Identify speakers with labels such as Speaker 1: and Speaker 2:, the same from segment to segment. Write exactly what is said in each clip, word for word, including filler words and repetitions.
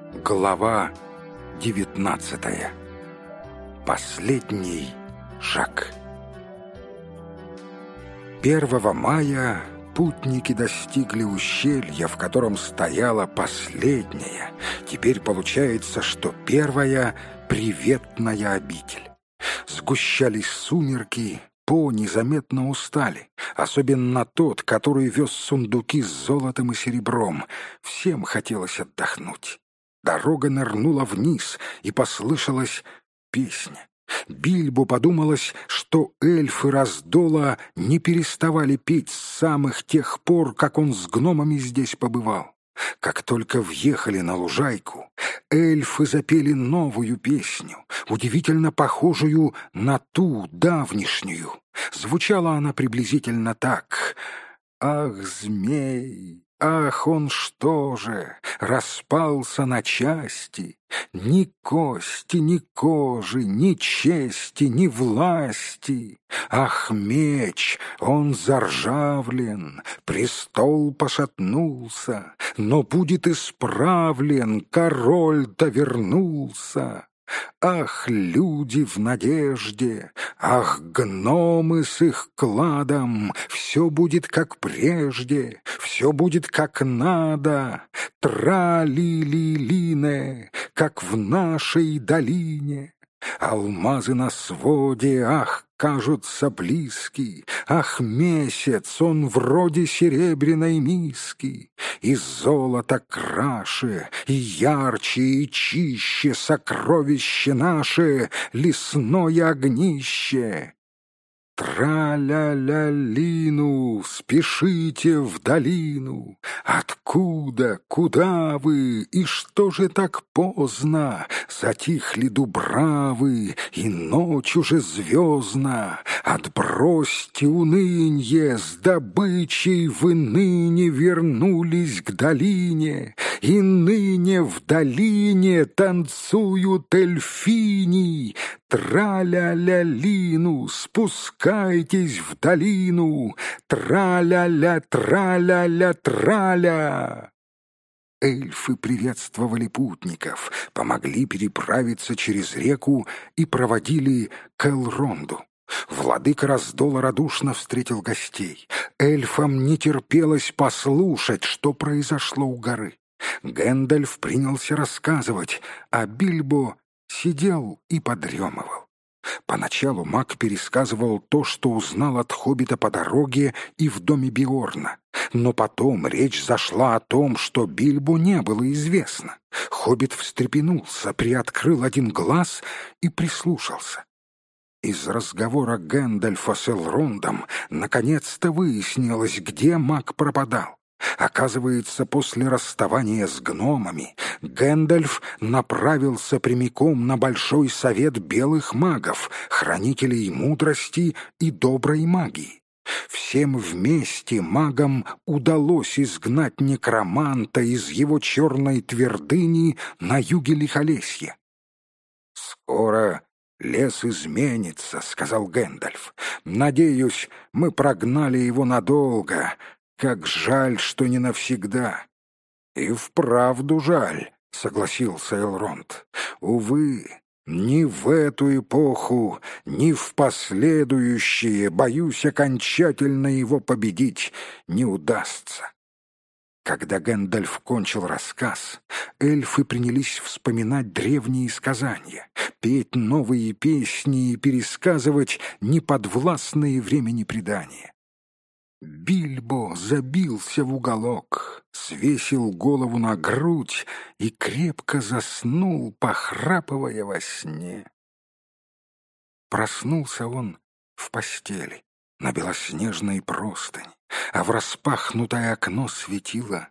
Speaker 1: Глава девятнадцатая. Последний шаг. Первого мая путники достигли ущелья, в котором стояла последняя. Теперь получается, что первая приветная обитель. Сгущались сумерки, пони заметно устали, особенно тот, который вез сундуки с золотом и серебром. Всем хотелось отдохнуть. Дорога нырнула вниз, и послышалась песня. Бильбо подумалось, что эльфы Раздола не переставали петь с самых тех пор, как он с гномами здесь побывал. Как только въехали на лужайку, эльфы запели новую песню, удивительно похожую на ту давнишнюю. Звучала она приблизительно так: «Ах, змей! Ах, он что же, распался на части, ни кости, ни кожи, ни чести, ни власти. Ах, меч, он заржавлен, престол пошатнулся, но будет исправлен, король-то вернулся. Ах, люди в надежде, ах, гномы с их кладом, все будет как прежде, все будет как надо, тра-ли-ли-лине, как в нашей долине. Алмазы на своде, ах, кажутся близки, ах, месяц, он вроде серебряной миски, и золото краше, и ярче, и чище сокровище наше, лесное огнище. Тра-ля-ля-лину, спешите в долину. Откуда, куда вы, и что же так поздно? Затихли дубравы, и ночь уже звездна. Отбросьте унынье, с добычей вы ныне вернулись к долине, и ныне в долине танцуют эльфини. Тра-ля-ля-лину, спускайтесь в долину, тра-ля-ля, тра-ля-ля, тра-ля. Эльфы приветствовали путников, помогли переправиться через реку и проводили к Элронду. Владыка Раздола радушно встретил гостей. Эльфам не терпелось послушать, что произошло у горы. Гэндальф принялся рассказывать, а Бильбо сидел и подремывал. Поначалу маг пересказывал то, что узнал от хоббита по дороге и в доме Биорна. Но потом речь зашла о том, что Бильбо не было известно. Хоббит встрепенулся, приоткрыл один глаз и прислушался. Из разговора Гэндальфа с Элрондом наконец-то выяснилось, где маг пропадал. Оказывается, после расставания с гномами Гэндальф направился прямиком на Большой совет белых магов, хранителей мудрости и доброй магии. Всем вместе магам удалось изгнать некроманта из его черной твердыни на юге Лихолесья. «Скоро лес изменится», — сказал Гэндальф. «Надеюсь, мы прогнали его надолго. Как жаль, что не навсегда». «И вправду жаль», — согласился Элронд. «Увы, ни в эту эпоху, ни в последующие, боюсь, окончательно его победить не удастся». Когда Гэндальф кончил рассказ, эльфы принялись вспоминать древние сказания, петь новые песни и пересказывать неподвластные времени предания. Бильбо забился в уголок, свесил голову на грудь и крепко заснул, похрапывая во сне. Проснулся он в постели, на белоснежной простыни, а в распахнутое окно светила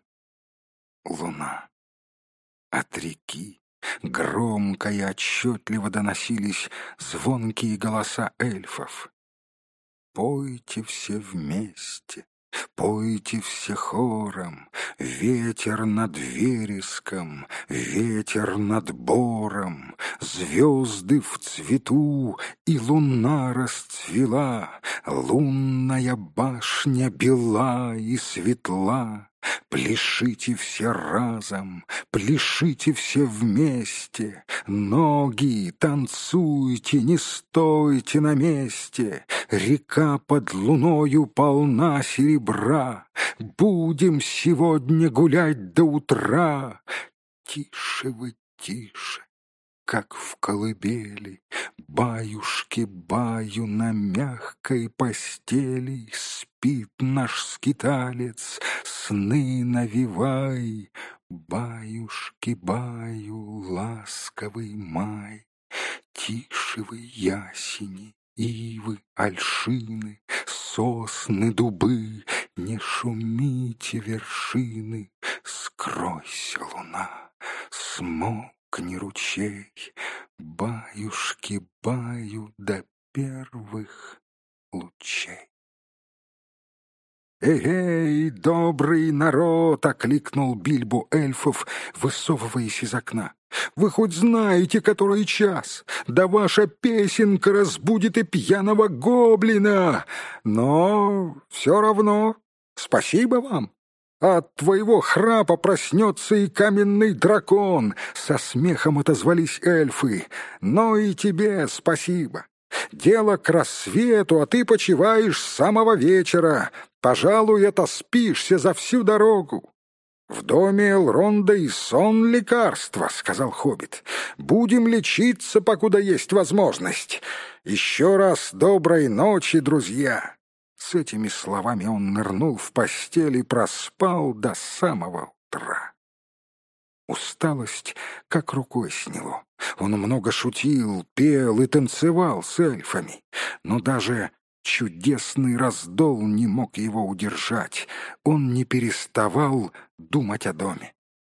Speaker 1: луна. От реки громко и отчетливо доносились звонкие голоса эльфов. «Пойте все вместе, пойте все хором, ветер над вереском, ветер над бором, звезды в цвету, и луна расцвела, лунная башня бела и светла, Пляшите все разом, пляшите все вместе, ноги танцуйте, не стойте на месте. Река под луною полна серебра, будем сегодня гулять до утра. Тише вы, тише, как в колыбели, баюшки-баю на мягкой постели. Спит наш скиталец, сны навевай, баюшки-баю, ласковый май. Тише вы, ясени, ивы, ольшины, сосны, дубы, не шумите вершины. Скройся, луна, смолкни ручей, баюшки-баю до первых лучей. «Эй-эй, добрый народ!» — окликнул Бильбо эльфов, высовываясь из окна. «Вы хоть знаете, который час? Да ваша песенка разбудит и пьяного гоблина! Но все равно спасибо вам! От твоего храпа проснется и каменный дракон!» — со смехом отозвались эльфы. «Но и тебе спасибо! Дело к рассвету, а ты почиваешь с самого вечера. Пожалуй, это спишься за всю дорогу». «В доме Элронда и сон лекарства», — сказал хоббит. «Будем лечиться, покуда есть возможность. Еще раз доброй ночи, друзья». С этими словами он нырнул в постель и проспал до самого утра. Усталость как рукой сняло. Он много шутил, пел и танцевал с эльфами, но даже чудесный раздол не мог его удержать. Он не переставал думать о доме.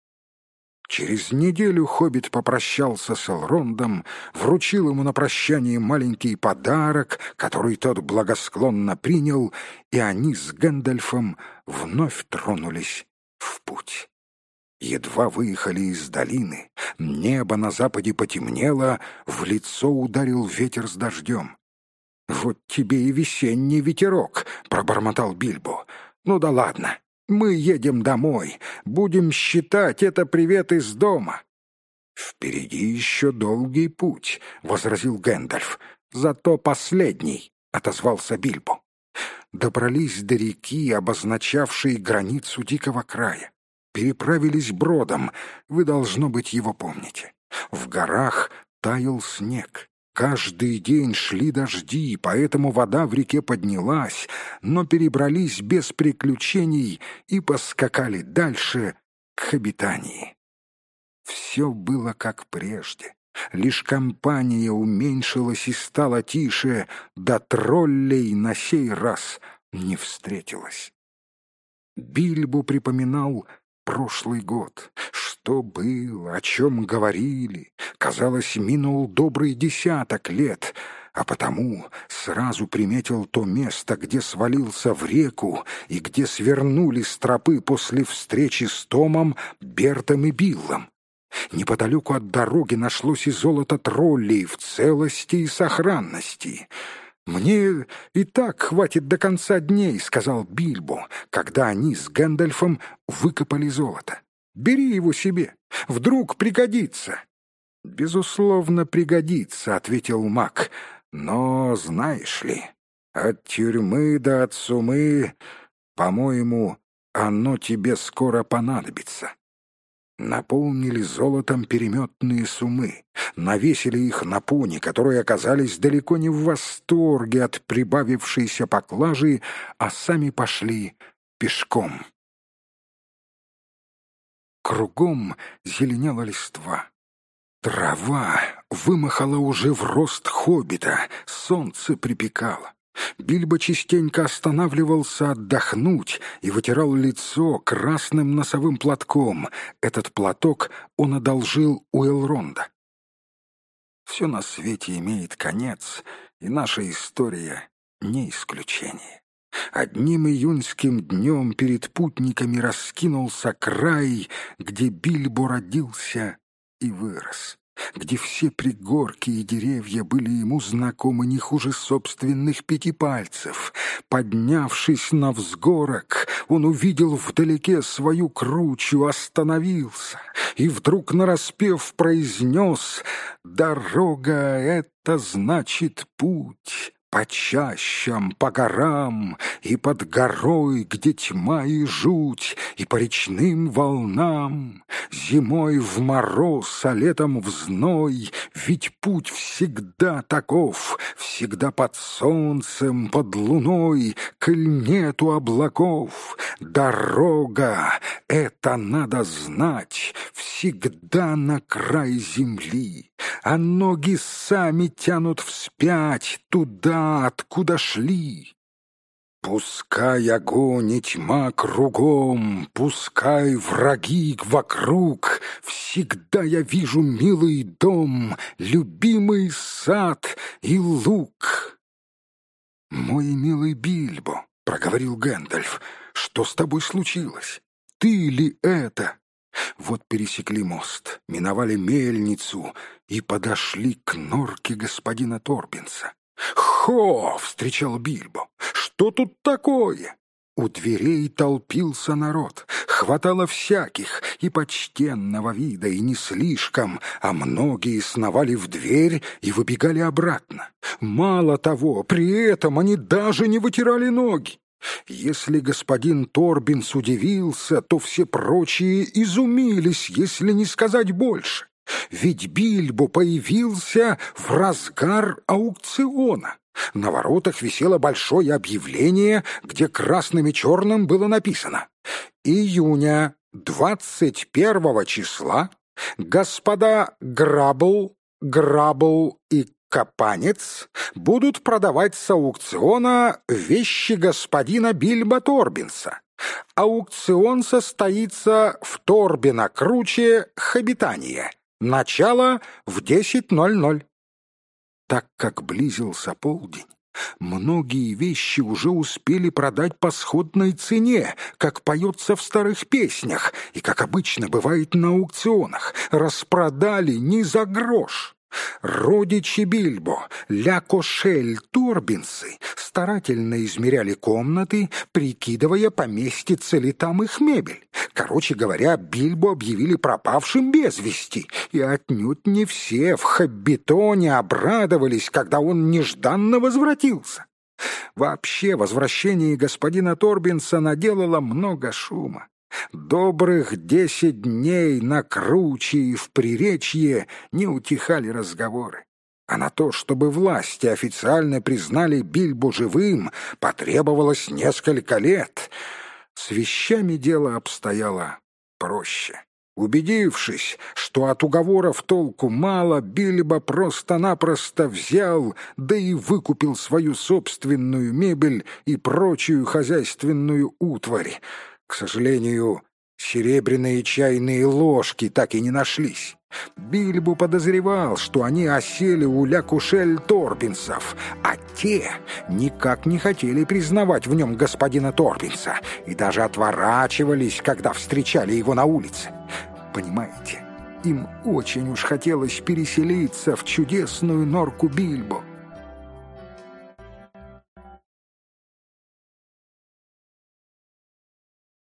Speaker 1: Через неделю хоббит попрощался с Элрондом, вручил ему на прощание маленький подарок, который тот благосклонно принял, и они с Гэндальфом вновь тронулись в путь. Едва выехали из долины, небо на западе потемнело, в лицо ударил ветер с дождем. «Вот тебе и весенний ветерок», — пробормотал Бильбо. «Ну да ладно, мы едем домой, будем считать это привет из дома». «Впереди еще долгий путь», — возразил Гэндальф. «Зато последний», — отозвался Бильбо. Добрались до реки, обозначавшей границу дикого края. Переправились бродом, вы, должно быть, его помните. В горах таял снег. Каждый день шли дожди, поэтому вода в реке поднялась, но перебрались без приключений и поскакали дальше к Хоббитании. Все было как прежде. Лишь компания уменьшилась и стала тише, да троллей на сей раз не встретилось. Бильбо припоминал прошлый год. Что было, о чем говорили? Казалось, минул добрый десяток лет, а потому сразу приметил то место, где свалился в реку и где свернули с тропы после встречи с Томом, Бертом и Биллом. Неподалеку от дороги нашлось и золото троллей в целости и сохранности. «Мне и так хватит до конца дней», — сказал Бильбо, когда они с Гэндальфом выкопали золото. «Бери его себе, вдруг пригодится». «Безусловно, пригодится», — ответил маг. «Но, знаешь ли, от тюрьмы до от сумы, по-моему, оно тебе скоро понадобится». Наполнили золотом переметные суммы, навесили их на пони, которые оказались далеко не в восторге от прибавившейся поклажи, а сами пошли пешком. Кругом зеленела листва. Трава вымахала уже в рост хоббита, солнце припекало. Бильбо частенько останавливался отдохнуть и вытирал лицо красным носовым платком. Этот платок он одолжил у Элронда. Все на свете имеет конец, и наша история не исключение. Одним июньским днем перед путниками раскинулся край, где Бильбо родился и вырос. где все пригорки и деревья были ему знакомы не хуже собственных пяти пальцев. Поднявшись на взгорок, он увидел вдалеке свою кручу, остановился и вдруг нараспев произнес: «Дорога — это значит путь». По чащам, по горам, и под горой, где тьма и жуть, и по речным волнам, зимой в мороз, а летом в зной, ведь путь всегда таков, всегда под солнцем, под луной, коль нету облаков. Дорога — это надо знать, всегда на край земли, а ноги сами тянут вспять туда, откуда шли. Пускай огонь и тьма кругом, пускай враги вокруг, всегда я вижу милый дом, любимый сад и луг. «Мой милый Бильбо», — проговорил Гэндальф, — «что с тобой случилось? Ты ли это?» Вот пересекли мост, миновали мельницу и подошли к норке господина Торбинса. «Хо!» — встречал Бильбо. «Что тут такое?» У дверей толпился народ, хватало всяких, и почтенного вида, и не слишком, а многие сновали в дверь и выбегали обратно. Мало того, при этом они даже не вытирали ноги. Если господин Торбинс удивился, то все прочие изумились, если не сказать больше. Ведь Бильбо появился в разгар аукциона. На воротах висело большое объявление, где красным и черным было написано: «Июня двадцать первого числа господа Грабл, Грабл и Капанец будут продавать с аукциона вещи господина Бильбо Торбинса. Аукцион состоится в Торбино-Круче, Хобитания. Начало в десять ноль-ноль». Так как близился полдень, многие вещи уже успели продать по сходной цене, как поется в старых песнях и как обычно бывает на аукционах, распродали не за грош. Родичи Бильбо, Ля Кошель Торбинсы, старательно измеряли комнаты, прикидывая, поместится ли там их мебель. Короче говоря, Бильбо объявили пропавшим без вести, и отнюдь не все в Хоббитоне обрадовались, когда он нежданно возвратился. Вообще, возвращение господина Торбинса наделало много шума. Добрых десять дней на Круче и в Приречье не утихали разговоры. А на то, чтобы власти официально признали Бильбо живым, потребовалось несколько лет. С вещами дело обстояло проще. Убедившись, что от уговоров толку мало, Бильбо просто-напросто взял, да и выкупил свою собственную мебель и прочую хозяйственную утварь. К сожалению, серебряные чайные ложки так и не нашлись. Бильбо подозревал, что они осели у Ля Кушель Торбинсов, а те никак не хотели признавать в нем господина Торбинса и даже отворачивались, когда встречали его на улице. Понимаете, им очень уж хотелось переселиться в чудесную норку Бильбо.